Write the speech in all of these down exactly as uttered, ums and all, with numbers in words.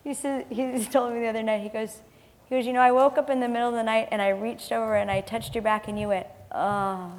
He said, he told me the other night, he goes, he goes, you know, I woke up in the middle of the night and I reached over and I touched your back and you went, oh.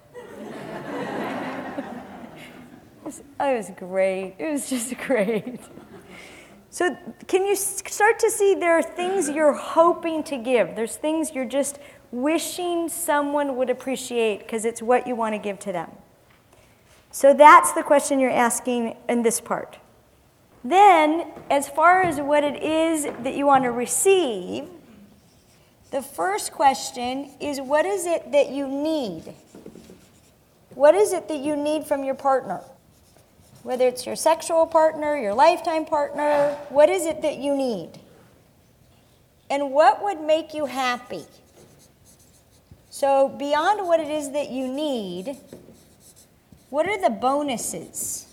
It was, it was great. It was just great. So can you start to see there are things you're hoping to give? There's things you're just wishing someone would appreciate because it's what you want to give to them. So that's the question you're asking in this part. Then, as far as what it is that you want to receive, the first question is, what is it that you need? What is it that you need from your partner? Whether it's your sexual partner, your lifetime partner, what is it that you need? And what would make you happy? So beyond what it is that you need, what are the bonuses?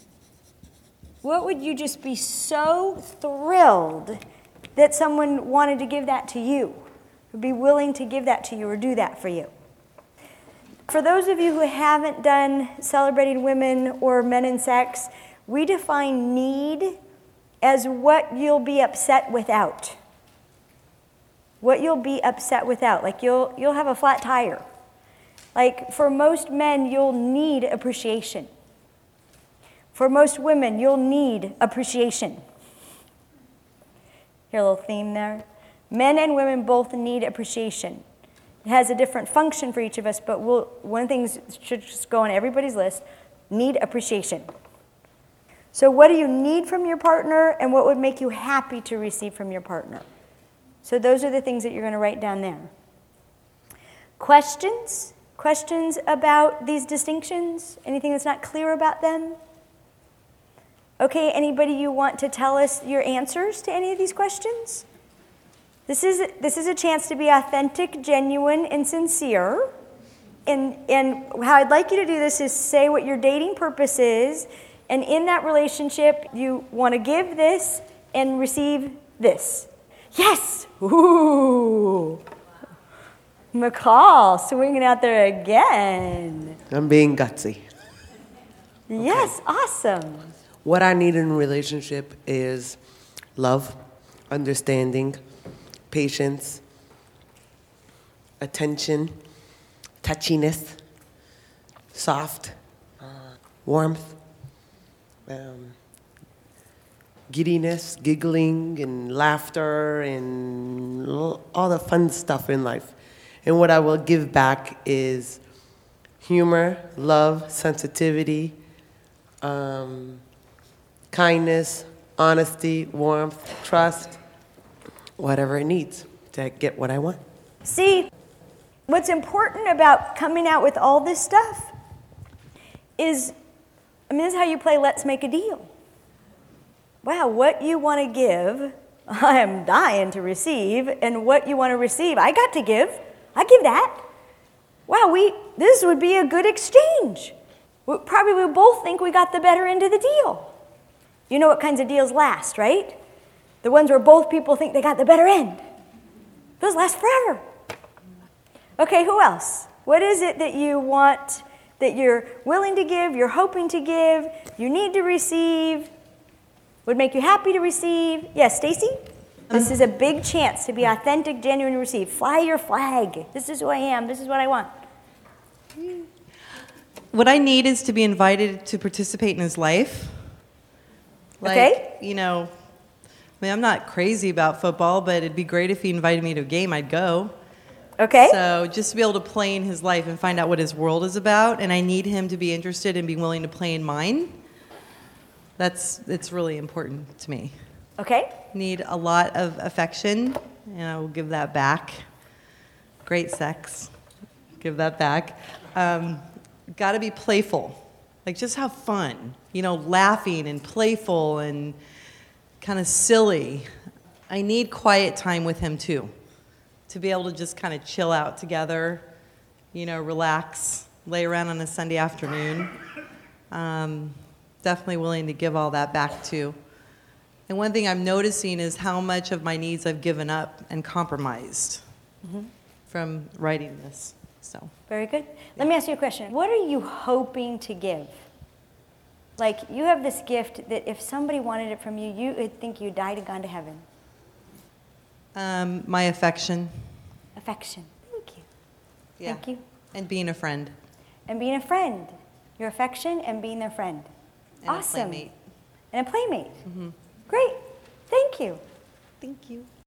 What would you just be so thrilled that someone wanted to give that to you, would be willing to give that to you or do that for you? For those of you who haven't done Celebrating Women or Men and Sex, we define need as what you'll be upset without. What you'll be upset without. Like you'll you'll have a flat tire. Like for most men, you'll need appreciation. For most women, you'll need appreciation. Hear a little theme there? Men and women both need appreciation. It has a different function for each of us, but we'll, one of the things that should just go on everybody's list, need appreciation. So what do you need from your partner, and what would make you happy to receive from your partner? So those are the things that you're going to write down there. Questions? Questions about these distinctions? Anything that's not clear about them? Okay, anybody you want to tell us your answers to any of these questions? This is this is a chance to be authentic, genuine, and sincere. And, and how I'd like you to do this is say what your dating purpose is, and in that relationship, you want to give this and receive this. Yes! Ooh! McCall, swinging out there again. I'm being gutsy. Yes, okay. Awesome. What I need in a relationship is love, understanding, patience, attention, touchiness, soft, uh, warmth, um, giddiness, giggling, and laughter, and all the fun stuff in life. And what I will give back is humor, love, sensitivity, um, kindness, honesty, warmth, trust, whatever it needs to get what I want. See, what's important about coming out with all this stuff is, I mean, this is how you play Let's Make a Deal. Wow, what you want to give, I am dying to receive, and what you want to receive, I got to give. I give that. Wow, we this would be a good exchange. We probably we both think we got the better end of the deal. You know what kinds of deals last, right? The ones where both people think they got the better end. Those last forever. Okay, who else? What is it that you want, that you're willing to give, you're hoping to give, you need to receive, would make you happy to receive? Yes, Stacy? This is a big chance to be authentic, genuine, and receive. Fly your flag. This is who I am. This is what I want. What I need is to be invited to participate in his life. Like, okay. You know, I mean, I'm not crazy about football, but it'd be great if he invited me to a game. I'd go. Okay. So just to be able to play in his life and find out what his world is about, and I need him to be interested and be willing to play in mine. That's it's really important to me. Okay. Need a lot of affection, and I will give that back. Great sex, give that back. Um, Got to be playful, like just have fun. You know, laughing and playful and kind of silly. I need quiet time with him too, to be able to just kind of chill out together. You know, relax, lay around on a Sunday afternoon. Um, definitely willing to give all that back too. And one thing I'm noticing is how much of my needs I've given up and compromised mm-hmm. from writing this. So very good. Let me ask you a question. What are you hoping to give? Like, you have this gift that if somebody wanted it from you, you would think you died and gone to heaven. Um, my affection. Affection. Thank you. Yeah. Thank you. And being a friend. And being a friend. Your affection and being their friend. And awesome. A playmate. And a playmate. Mm-hmm. Great. Thank you. Thank you.